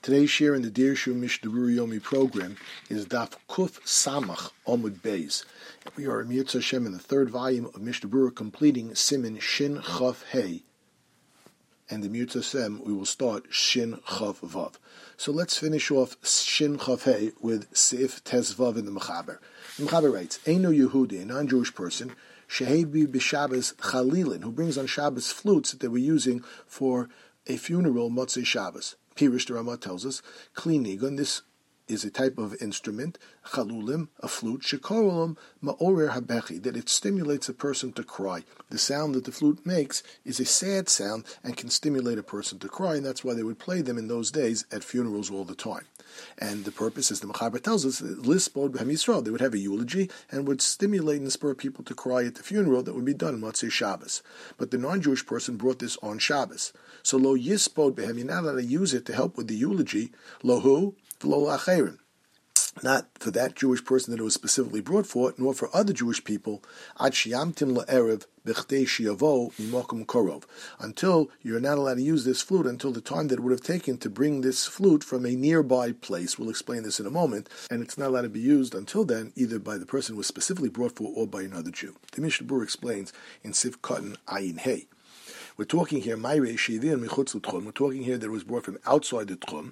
Today's share in the Dirshu Mishnah Berurah Yomi program is Daf Kuf Samach Amud Beis. We are in Yirtzeh Hashem in the third volume of Mishnah Berurah, completing Siman Shin Chaf Hey. And in Yirtzeh Hashem we will start Shin Chaf Vav. So let's finish off Shin Chaf Hey with Sif Tes Vav in the Mechaber. The Mechaber writes, Eino Yehudi, a non-Jewish person, Shehebi B'Shabbos Chalilin, who brings on Shabbos flutes that they were using for a funeral Motzei Shabbos. Pirush the Ramah tells us, Kli Nigun, this is a type of instrument, chalulim, a flute, shekorulim ma'orer habechi, that it stimulates a person to cry. The sound that the flute makes is a sad sound and can stimulate a person to cry, and that's why they would play them in those days at funerals all the time. And the purpose, as the Mechaber tells us, Lisbod B'Hem Yisrael, they would have a eulogy and would stimulate and spur people to cry at the funeral that would be done on Motzei Shabbos. But the non-Jewish person brought this on Shabbos. So lo Yisbod B'Hem, you're not allowed to use it to help with the eulogy, lo hu, v'lo la'acherim. Not for that Jewish person that it was specifically brought for, nor for other Jewish people, ad shiyamtim la'erev b'chtei shiyavo mimokum korov, until you're not allowed to use this flute until the time that it would have taken to bring this flute from a nearby place. We'll explain this in a moment, and it's not allowed to be used until then, either by the person who was specifically brought for or by another Jew. The Mishnah Berurah explains in Sif Katan Ayin Hey. We're talking here, we're talking here that it was brought from outside the Tchum,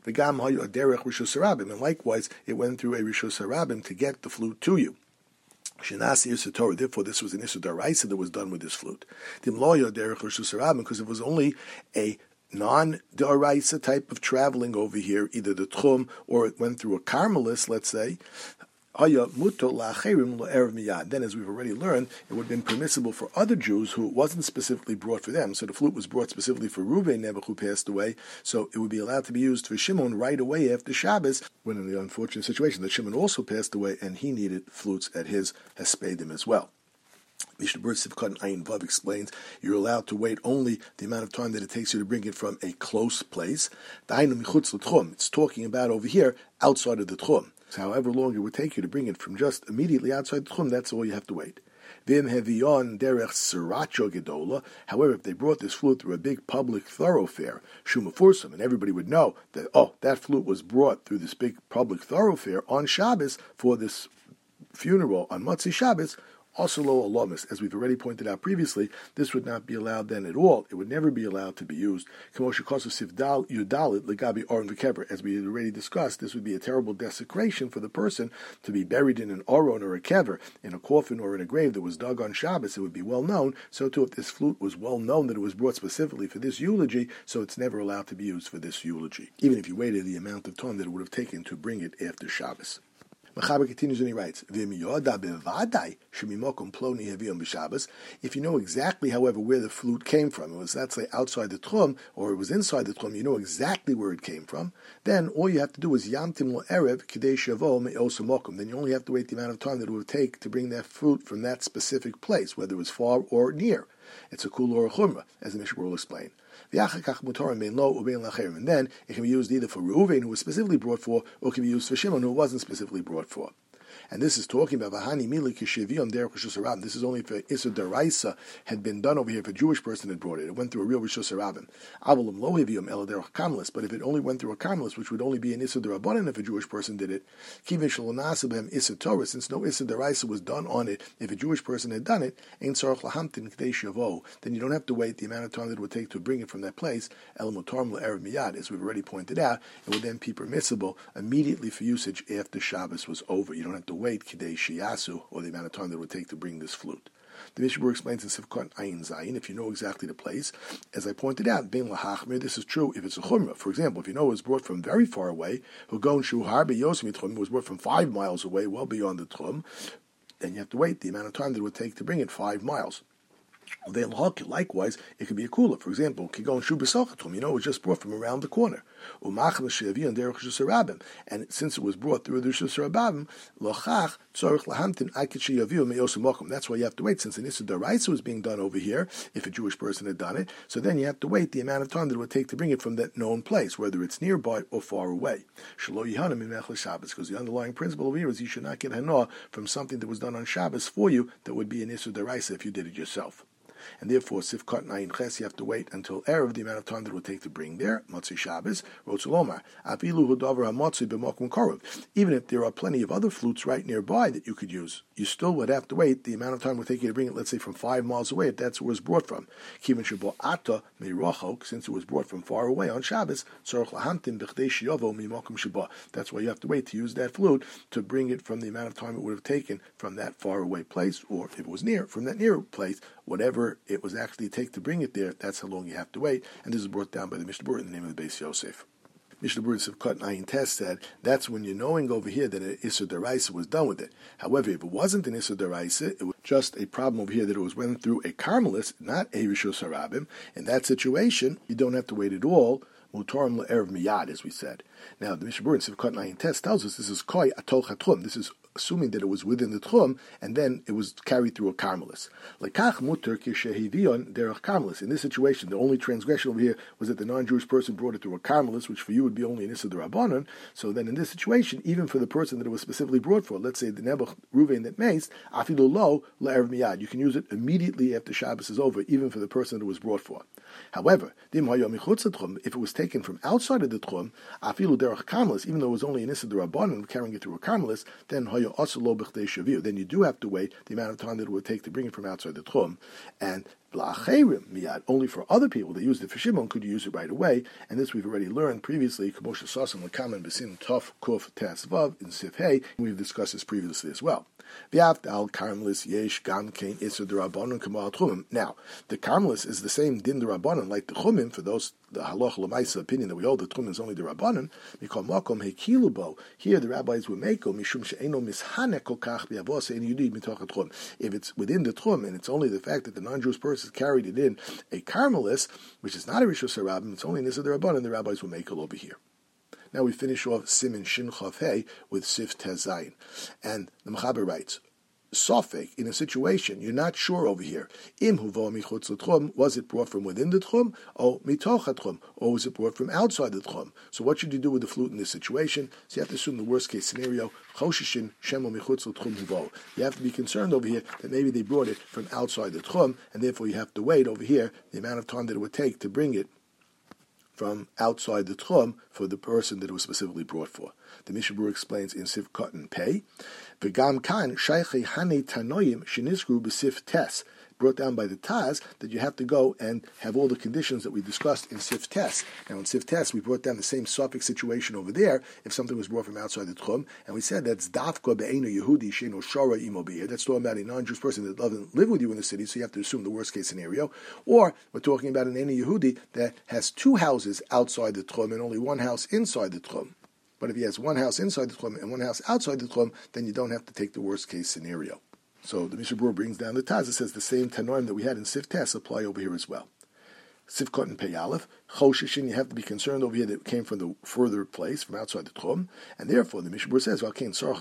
and likewise, it went through a Rishus Harabim to get the flute to you. Therefore, this was an Issur D'Oraisa that was done with this flute. Because it was only a non-D'Oraisa type of traveling over here, either the Tchum or it went through a Carmelis, let's say. Then, as we've already learned, it would have been permissible for other Jews who it wasn't specifically brought for them. So the flute was brought specifically for Reuven Nebuch, who passed away. So it would be allowed to be used for Shimon right away after Shabbos, when in the unfortunate situation that Shimon also passed away and he needed flutes at his Hespedim as well. Mishnah Berurah Sivkot Ayin Vav explains you're allowed to wait only the amount of time that it takes you to bring it from a close place. It's talking about over here outside of the Tchum. So however long it would take you to bring it from just immediately outside the Tchum, that's all you have to wait. However, if they brought this flute through a big public thoroughfare, Shumafursum, and everybody would know that, that flute was brought through this big public thoroughfare on Shabbos for this funeral on Motzei Shabbos, also lo alamis, as we've already pointed out previously, this would not be allowed then at all. It would never be allowed to be used. As we had already discussed, this would be a terrible desecration for the person to be buried in an aron or a kever, in a coffin or in a grave that was dug on Shabbos. It would be well known. So too, if this flute was well known that it was brought specifically for this eulogy, so it's never allowed to be used for this eulogy, even if you waited the amount of time that it would have taken to bring it after Shabbos. Mechaber continues and he writes, if you know exactly, however, where the flute came from, it was, let's say, outside the Tchum, or it was inside the Tchum, you know exactly where it came from, then all you have to do is Yamtim L'Erev K'dei Shavo Me'osu Mokum. Then you only have to wait the amount of time that it would take to bring that fruit from that specific place, whether it was far or near. It's a kul or a chumrah, as the Mishnah will explain. And then it can be used either for Reuven, who was specifically brought for, or it can be used for Shimon, who wasn't specifically brought for. And this is talking about Vahani Mili Kishevion Derech Rishus Harabim. This is only if Issur D'Oraisa had been done over here, if a Jewish person had brought it. It went through a real Rishus Harabim. Avalum Lo Hevium El Derech Carmelis. But if it only went through a Carmelis, which would only be an Issur D'Rabbanan if a Jewish person did it, Kivin Shalonasa B'Hem Issur Torah, since no Issur D'Oraisa was done on it, if a Jewish person had done it, Ein Tzarech Lahamtin K'dei Shavo, then you don't have to wait the amount of time that it would take to bring it from that place. El Motarm L'Erev Miyad, as we've already pointed out, it would then be permissible immediately for usage after Shabbos was over. You don't have to wait K'dei Shiyah, or the amount of time that it would take to bring this flute. The Mishnah Berurah explains in Sivkot Ayin Zayin, if you know exactly the place, as I pointed out, Ben Lahachmir, this is true if it's a chumrah. For example, if you know it was brought from very far away, Hugon Shu Harbe Yosim Tchum, was brought from 5 miles away, well beyond the Tchum, then you have to wait the amount of time that it would take to bring it 5 miles. Then likewise, it could be a cooler. For example, Kigon Shu B'Sochatum, it was just brought from around the corner. And since it was brought through the Rishus Harabim, Lochach Tzorich Lahamtin Akit Sheyaviu Me'osu Mokum. That's why you have to wait, since an Issur D'Oraisa was being done over here, if a Jewish person had done it. So then you have to wait the amount of time that it would take to bring it from that known place, whether it's nearby or far away. Shelo Yihanim in Mechel Shabbos, because the underlying principle over here is you should not get Hana from something that was done on Shabbos for you that would be an Issur D'Oraisa if you did it yourself. and therefore Sif Katan Ayin Ches, you have to wait until Erev, the amount of time that it would take to bring there, Motzei Shabbos, Rotzulomar, Afilu Hudavar HaMotzei B'Mokum Korov. Even if there are plenty of other flutes right nearby that you could use, you still would have to wait the amount of time it would take you to bring it, let's say from 5 miles away, if that's where it was brought from. Kivin Shabo Ata Meirachok, since it was brought from far away on Shabbos, Tzorach Lahamtin B'Chdei Shiyovo Mimokum Shabo. That's why you have to wait to use that flute to bring it from the amount of time it would have taken from that far away place, or if it was near, from that near place, whatever it was actually take to bring it there, that's how long you have to wait. And this is brought down by the Mishnah Berurah in the name of the Beis Yosef. Mishnah Berurah Sivkot Ayin Tes said that's when you're knowing over here that an Issur Deraisa was done with it. However, if it wasn't an Issur Deraisa, it was just a problem over here that it was went through a Carmelis, not a Rishus Harabim. In that situation, you don't have to wait at all. Mutorim le'erev miyad, as we said. Now, the Mishnah Berurah Sivkot Ayin Tes tells us this is koi atol chatrum. This is assuming that it was within the tchum, and then it was carried through a carmelis. Lekach muter kishehivion derech carmelis. In this situation, the only transgression over here was that the non-Jewish person brought it through a carmelis, which for you would be only an issur d'Rabbanan. So then, in this situation, even for the person that it was specifically brought for, let's say the Nebuch Ruvain that maced, afilu lo le'erev miyad, you can use it immediately after Shabbos is over, even for the person that it was brought for. However, if it was taken from outside of the tchum, afilu derech carmelis, even though it was only an issur d'Rabbanan carrying it through a carmelis, then then you do have to wait the amount of time that it would take to bring it from outside the tchum. And only for other people that used it for Shimon could you use it right away. And this we've already learned previously. Kamosha Sasan Lakaman Besin Tov Kuf Tes Vav in Sif Hey. We've discussed this previously as well. Now, the Carmelis is the same din d'Rabbanan like the Chumim, for those, the Halach L'maisa opinion that we hold the Chumim is only d'Rabbanan. Here the rabbis would make if it's within the Chum and it's only the fact that the non-Jewish person carried it in a Carmelis, which is not a Rishus Harabim, it's only an Issur d'Rabbanan, the rabbis will make it over here. Now we finish off Simin Shin Chav Hey with Sif Tez Zayin. And the Mechaber writes, Sofek, in a situation, you're not sure over here, Im Huvo Michutz L'Tchum, was it brought from within the Tchum, or Mitoch HaTchum, or was it brought from outside the Tchum? So what should you do with the flute in this situation? So you have to assume the worst case scenario, Choshishin Shemo Michutz L'Tchum Huvo. You have to be concerned over here that maybe they brought it from outside the Tchum, and therefore you have to wait over here the amount of time that it would take to bring it from outside the tchum for the person that it was specifically brought for. The Mishnah Berurah explains in Sif Katan Pei, V'gam kan shaychei hanei tanoim shenizkru b'Sif Tes, brought down by the Taz, that you have to go and have all the conditions that we discussed in Sif Tes. Now in Sif Tes, we brought down the same suffix situation over there, if something was brought from outside the Tchum, and we said that's Dafka be'enu Yehudi she'eno shara imo b'ir. That's talking about a non-Jewish person that doesn't live with you in the city, so you have to assume the worst case scenario. Or we're talking about an Enu Yehudi that has 2 houses outside the Tchum and only 1 house inside the Tchum. But if he has 1 house inside the Tchum and 1 house outside the Tchum, then you don't have to take the worst case scenario. So the Mishnah Berurah brings down the Taz. It says the same Tanoim that we had in Sif Tes apply over here as well. Sif Katan Pei Aleph, Choshishin, you have to be concerned over here that it came from the further place, from outside the Tchum, and therefore the Mishnah Berurah says,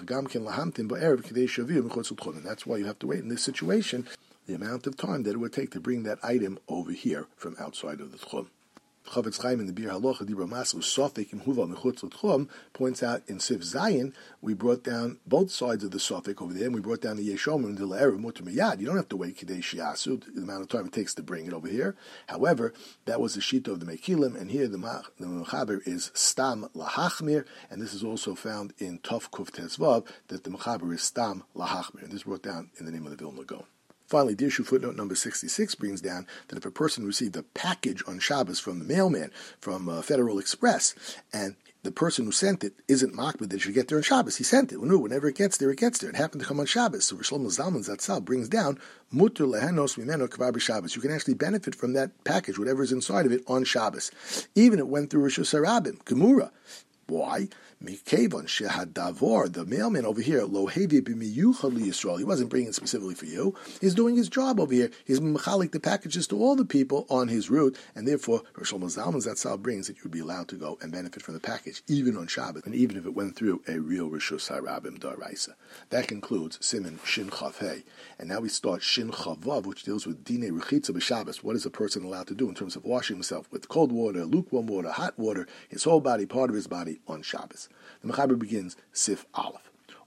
and that's why you have to wait in this situation the amount of time that it would take to bring that item over here from outside of the Tchum. Chavetz Chaim in the Bir Halacha Dibra Maslu Sofek Im Huva Mechutz L'Tchum points out in Sif Zayin we brought down both sides of the Sofek over there, and we brought down the Yeshom and the Le'erev Mutar Miyad. You don't have to wait Kadesh Yasu, the amount of time it takes to bring it over here. However, that was the Shita of the Mekilim, and here the Mechaber is Stam Lahachmir, and this is also found in Tov Kuf Tezvav that the Mechaber is Stam Lahachmir, and this is brought down in the name of the Vilna Gaon. Finally, Dirshu footnote number 66 brings down that if a person received a package on Shabbos from the mailman, from Federal Express, and the person who sent it isn't mocked that it should get there on Shabbos, he sent it. Well, no, whenever it gets there, it gets there. It happened to come on Shabbos. So Shlomo Zalman Zatzal brings down Mutter lehenos mimeno kvar b'Shabbos. You can actually benefit from that package, whatever is inside of it, on Shabbos. Even it went through Rishus Harabim, Gemura. Why? Mikevon shehadavar, the mailman over here, lo hevi b'miyuchad liyisrael. He wasn't bringing it specifically for you. He's doing his job over here. He's mechalik the packages to all the people on his route, and therefore, Rosh Zalman Zatzal brings that you would be allowed to go and benefit from the package, even on Shabbat, and even if it went through a real Rishus Harabim Daraisa. That concludes Siman Shin Chav Hey. And now we start Shin Chav Vav, which deals with Dinei Rechitza b'Shabbos. What is a person allowed to do in terms of washing himself with cold water, lukewarm water, hot water, his whole body, part of his body on Shabbos? The Mechaber begins Sif Aleph.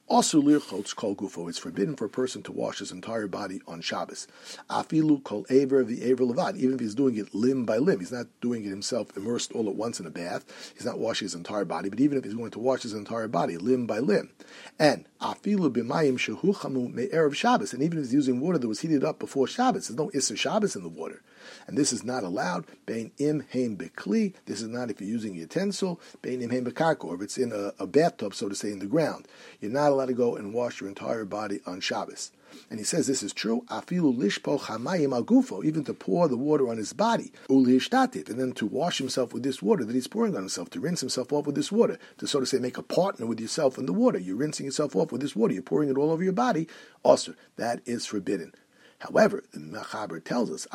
Also, lirchotz kol gufo. It's forbidden for a person to wash his entire body on Shabbos. Afilu kol aver v'aver levad. Even if he's doing it limb by limb, he's not doing it himself immersed all at once in a bath. He's not washing his entire body. But even if he's going to wash his entire body limb by limb, and afilu b'mayim shehuchamu me'erev Shabbos. And even if he's using water that was heated up before Shabbos, there's no Isser Shabbos in the water. And this is not allowed. Bein im heim bekli. This is not if you're using a utensil. Bein im heim bekarko. Or if it's in a bathtub, so to say, in the ground. You're not allowed to go and wash your entire body on Shabbos. And he says this is true. Afilu lishpo chamayim al gufo. Even to pour the water on his body. Ulihishtatit. And then to wash himself with this water that he's pouring on himself. To rinse himself off with this water. To, so to say, make a partner with yourself in the water. You're rinsing yourself off with this water. You're pouring it all over your body. Also, that is forbidden. However, the Mechaber tells us,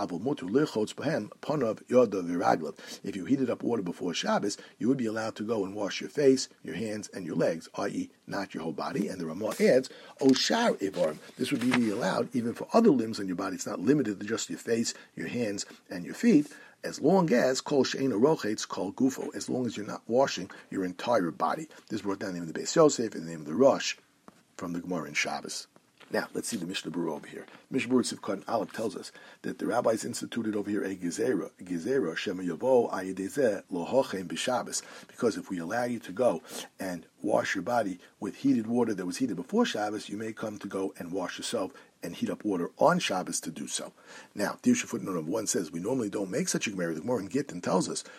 if you heated up water before Shabbos, you would be allowed to go and wash your face, your hands, and your legs, i.e., not your whole body. And the Ramah adds, Oshar Evarim. This would be allowed even for other limbs on your body. It's not limited to just your face, your hands, and your feet, as long as kol she'ein rochetz kol gufo, as long as you're not washing your entire body. This is brought down in the name of the Beis Yosef and the name of the Rosh from the Gemara in Shabbos. Now, let's see the Mishnah Berurah over here. Mishnah Berurah Sivkot Aleph tells us that the rabbis instituted over here a gezerah, shema yavo ayidezeh lohochem b'Shabbos, because if we allow you to go and wash your body with heated water that was heated before Shabbos, you may come to go and wash yourself and heat up water on Shabbos to do so. Now, Dirsha footnote number 1 says, we normally don't make such a Gemara. The Gemara in Gittin tells us,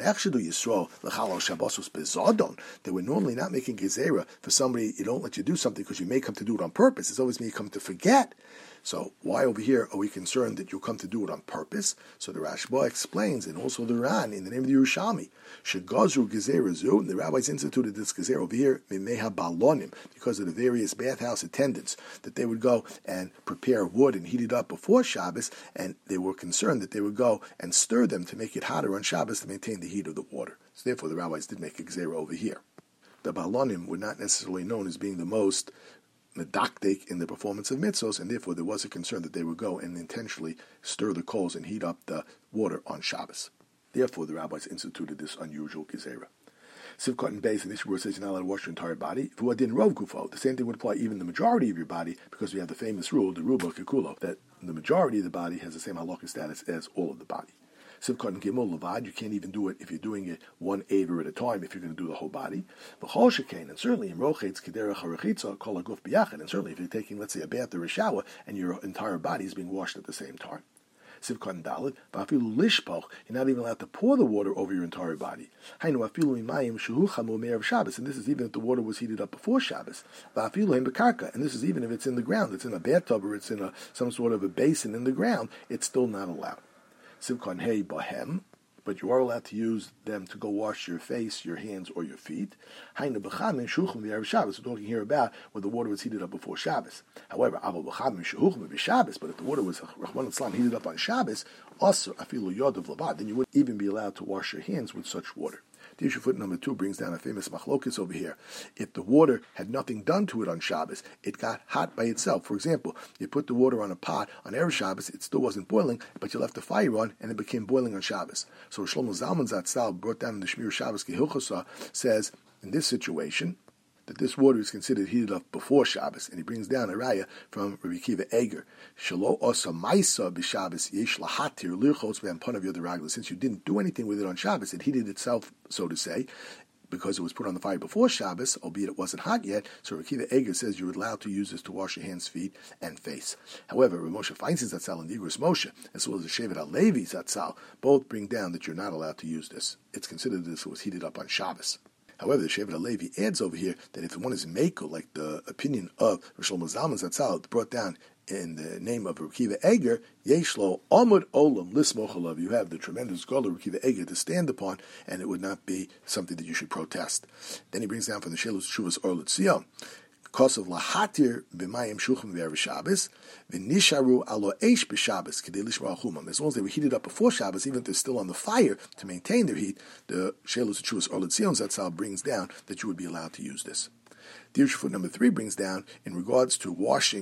that we're normally not making gezerah for somebody, you don't let you do something because you may come to do it on purpose. It's always me come to forget. So why over here are we concerned that you'll come to do it on purpose? So the Rashba explains, and also the Ran, in the name of the Yerushalmi, Shegazru gezerah zu, and the rabbis instituted this gezerah over here, mimeha balonim, because of the various bathhouse attendants, that they would go and prepare wood and heat it up before Shabbos, and they were concerned that they would go and stir them to make it hotter on Shabbos to maintain the heat of the water. So therefore the rabbis did make a gezerah over here. The balonim were not necessarily known as being the most medaktik in the performance of mitzvos, and therefore there was a concern that they would go and intentionally stir the coals and heat up the water on Shabbos. Therefore, the rabbis instituted this unusual gezerah. Sivkot and Beis, and this word says you're not allowed to wash your entire body. V'uadin rov gufo. The same thing would apply even the majority of your body, because we have the famous rule, the ruba kekulo, that the majority of the body has the same halakha status as all of the body. Sivkot and Gimel Levad, you can't even do it if you're doing it one aver at a time, if you're going to do the whole body. V'chol shekain, and certainly in Rochetz Kederach HaRechitza kol haguf biyachad, and certainly if you're taking, let's say, a bath or a shower, and your entire body is being washed at the same time. Sivkot and Dalet, v'afilu lishpoch, you're not even allowed to pour the water over your entire body. Hainu afilu imayim shehuchamu me'erev Shabbos, and this is even if the water was heated up before Shabbos. V'afilu heim bekarka, and this is even if it's in the ground, it's in a bathtub or it's in some sort of a basin in the ground, it's still not allowed. Sivkot hey bahem, but you are allowed to use them to go wash your face, your hands, or your feet. Hainu b'chamin shuchum v'erev Shabbos. We're talking here about when the water was heated up before Shabbos. However, aval b'chamin shuchum v'Shabbos. But if the water was Rahman al-Islam heated up on Shabbos, also afilu yodav lavad, then you wouldn't even be allowed to wash your hands with such water. The issue foot number 2 brings down a famous machlokes over here. If the water had nothing done to it on Shabbos, it got hot by itself. For example, you put the water on a pot on Erev Shabbos, it still wasn't boiling, but you left the fire on, and it became boiling on Shabbos. So Shlomo Zalman Zatzal, brought down in the Shmir Shabbos Kehilchasa, says, in this situation, that this water is considered heated up before Shabbos, and he brings down a raya from Rabbi Akiva Eger. Shelo osa maisa b'Shabbos yesh lahatir lirchotz v'ampanav yoderagla. Since you didn't do anything with it on Shabbos, it heated itself, so to say, because it was put on the fire before Shabbos, albeit it wasn't hot yet. So Rabbi Akiva Eger says you're allowed to use this to wash your hands, feet, and face. However, Rav Moshe Feinstein Zatzal and Yigros Moshe, as well as the Shevet HaLevi Zatzal, both bring down that you're not allowed to use this. It's considered this was heated up on Shabbos. However, the Shevet HaLevi adds over here that if one is Meiko, like the opinion of Rosh Shlomo Zalman Zatzal, brought down in the name of Rabbi Akiva Eger, Yeshlo Amud Olam Lismoch Alav, you have the tremendous goal of Rabbi Akiva Eger to stand upon, and it would not be something that you should protest. Then he brings down from the Shelus Shuvas Or L'Tzion, Kosav lahatir b'mayim shuchim v'erev Shabbos v'nisharu alo eish b'Shabbos k'dei lishmar chumam. As long as they were heated up before Shabbos, even if they're still on the fire to maintain their heat, the Shelus Chuvas Or L'Tzion Zatzal brings down that you would be allowed to use this. The issue foot number 3 brings down in regards to washing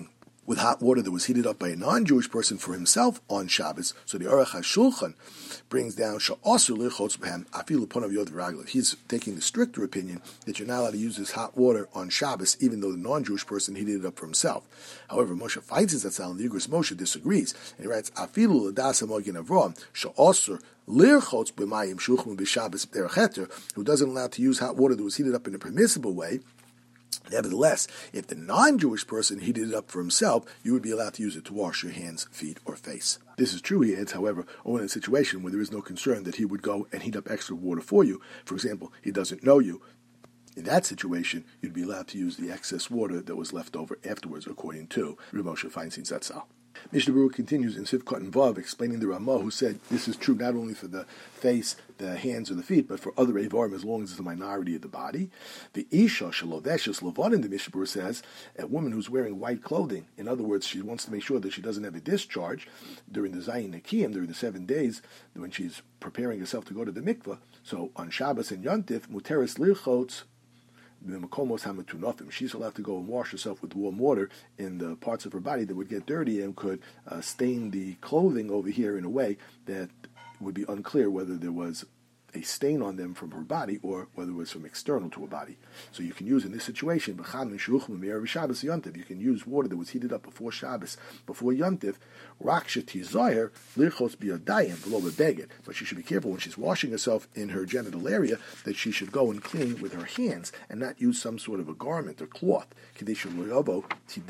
with hot water that was heated up by a non-Jewish person for himself on Shabbos. So the Aruch HaShulchan brings down she'asur lirchotz b'hem afilu ponav yod v'raglav. He's taking the stricter opinion that you're not allowed to use this hot water on Shabbos, even though the non-Jewish person heated it up for himself. However, Moshe Feinstein Zatzal and the Igros Moshe disagrees, and he writes afilu l'das hamogin Avram she'asur lirchotz b'mayim shuchmu b'Shabbos b'derech heter, who doesn't allow to use hot water that was heated up in a permissible way. Nevertheless, if the non-Jewish person heated it up for himself, you would be allowed to use it to wash your hands, feet, or face. This is true, he adds, however, only in a situation where there is no concern that he would go and heat up extra water for you. For example, he doesn't know you. In that situation, you'd be allowed to use the excess water that was left over afterwards, according to Reb Moshe Feinstein Zatzal. Mishnah Berurah continues in Sivkot and Vav, explaining the Ramah, who said this is true not only for the face, the hands, or the feet, but for other Evarim as long as it's the minority of the body. The Isha Shaloveshes Lavadim, the Mishnah Berurah says, a woman who's wearing white clothing, in other words, she wants to make sure that she doesn't have a discharge during the Zayin Nekiyim, during the 7 days when she's preparing herself to go to the mikveh. So on Shabbos and Yontif, Muteris Lirchotz, she's allowed to go and wash herself with warm water in the parts of her body that would get dirty and could stain the clothing over here in a way that would be unclear whether there was a stain on them from her body or whether it was from external to her body. So you can use in this situation, you can use water that was heated up before Shabbos, before Yontif, but she should be careful when she's washing herself in her genital area that she should go and clean with her hands and not use some sort of a garment or cloth in order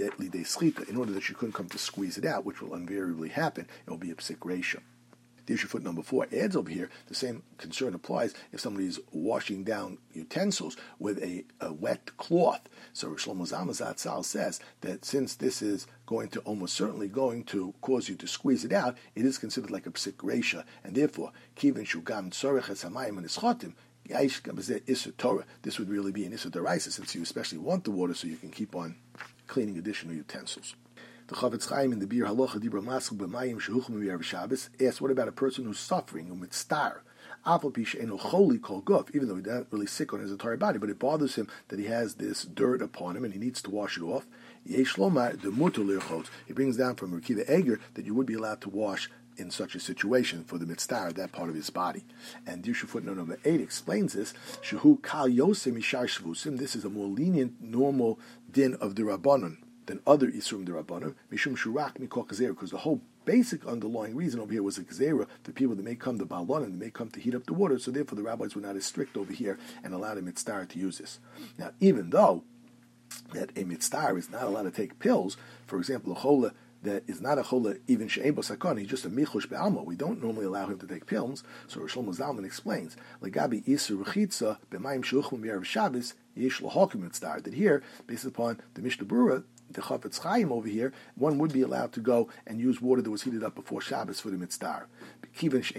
that she couldn't come to squeeze it out, which will invariably happen. It will be a psik reisha. The issue foot number 4 adds over here, the same concern applies if somebody is washing down utensils with a wet cloth. So Shlomo Zalman Zatzal says that since this is almost certainly going to cause you to squeeze it out, it is considered like a psik reisha, and therefore, kivin shugam tzorech es hamayim and ischotim, this would really be an Issa D'Oraisa, since you especially want the water so you can keep on cleaning additional utensils. The Chavetz Chaim in the Bir Halacha Dibra Maschil B'Mayim Shehuchim B'Erev Shabbos asks, what about a person who's suffering, mitztar, Afal Pi She'enu Choli Kol Guf, even though he's not really sick on his entire body, but it bothers him that he has this dirt upon him and he needs to wash it off. Yesh Lomar the Mutar Lirchot. He brings down from Rekiva Eger that you would be allowed to wash in such a situation for the mitzvah, that part of his body. And Dirshu footnote number 8 explains this. Shehu Kal Yosem Mishar Shvusim. This is a more lenient, normal din of the Rabbanon than other Isrum de Rabbanim, Mishum Shurak Mikol Gezerah, because the whole basic underlying reason over here was a Gezerah, the people that may come to Balonim, that may come to heat up the water, so therefore the rabbis were not as strict over here and allowed a mitzvah to use this. Now, even though that a mitzvah is not allowed to take pills, for example, a chola that is not a chola even she'ein bo sakon, he's just a michush be'alma, we don't normally allow him to take pills, so Shlomo Zalman explains, Legabi Isur Rechitza b'mayim she'uchmu mi'erev Shabbos yesh l'hokim mitzvah, that here, based upon the Mishnah Berurah, the Chavetz Chaim over here, one would be allowed to go and use water that was heated up before Shabbos for the mitzvah. Because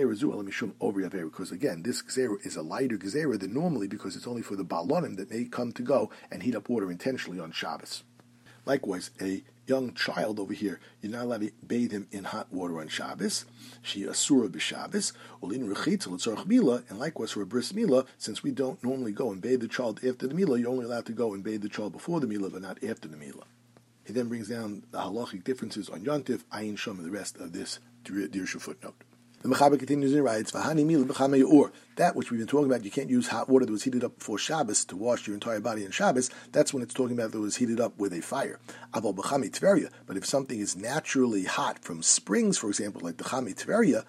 again, this gezerah is a lighter gezerah than normally because it's only for the balonim that may come to go and heat up water intentionally on Shabbos. Likewise, a young child over here, you're not allowed to bathe him in hot water on Shabbos. She asura b'Shabbos, olin rechitza l'tzorach mila, and likewise for a bris mila, since we don't normally go and bathe the child after the mila, you're only allowed to go and bathe the child before the mila, but not after the mila. He then brings down the halachic differences on Yontif, Ayin Shom, and the rest of this Dirshu footnote. The Mechaber continues and writes, that which we've been talking about, you can't use hot water that was heated up before Shabbos to wash your entire body on Shabbos. That's when it's talking about that was heated up with a fire. But if something is naturally hot from springs, for example, like the Chami Tveria,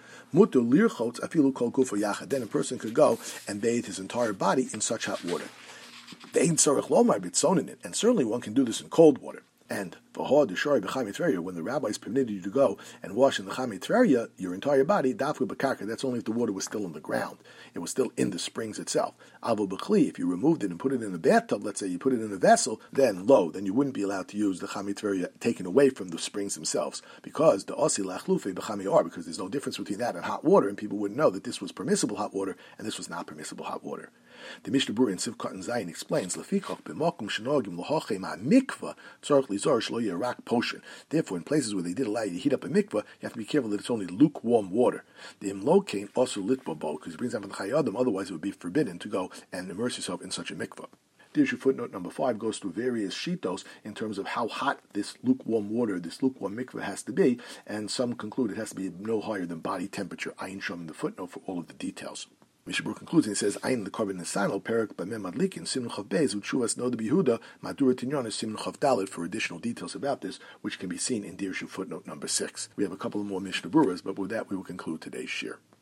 then a person could go and bathe his entire body in such hot water. And certainly one can do this in cold water. And when the rabbis permitted you to go and wash in the Chami Tveria, your entire body, dafku b'karka, that's only if the water was still in the ground. It was still in the springs itself. Avo b'chli, if you removed it and put it in a bathtub, let's say you put it in a vessel, then you wouldn't be allowed to use the Chami Tveria taken away from the springs themselves. Because the osi lachlufe b'chami or, because there's no difference between that and hot water, and people wouldn't know that this was permissible hot water and this was not permissible hot water. The Mishnah Berurah in Sivkot and Zayin explains, Lefikach b'makom shenogim l'hochem ha'mikvah tzarich lizor shlo yirak poshen. Therefore, in places where they did allow you to heat up a mikvah, you have to be careful that it's only lukewarm water. The imlokein also litbabo, because it brings down from the Chayei Adam, otherwise it would be forbidden to go and immerse yourself in such a mikvah. Dirshu footnote number 5 goes through various shitos in terms of how hot this lukewarm water, this lukewarm mikveh has to be, and some conclude it has to be no higher than body temperature. Ayin Shom in the footnote for all of the details. Mishnah Berurah concludes and he says, Ayin the Korban Nisano, Perak B'mem Madlikin, Simon Chav Beis, Utshuvas Noda B'Yehuda, Madura Tinyon, Simon Chav Dalet for additional details about this, which can be seen in Dirshu footnote number 6. We have a couple of more Mishnah Berurahs, but with that we will conclude today's shir.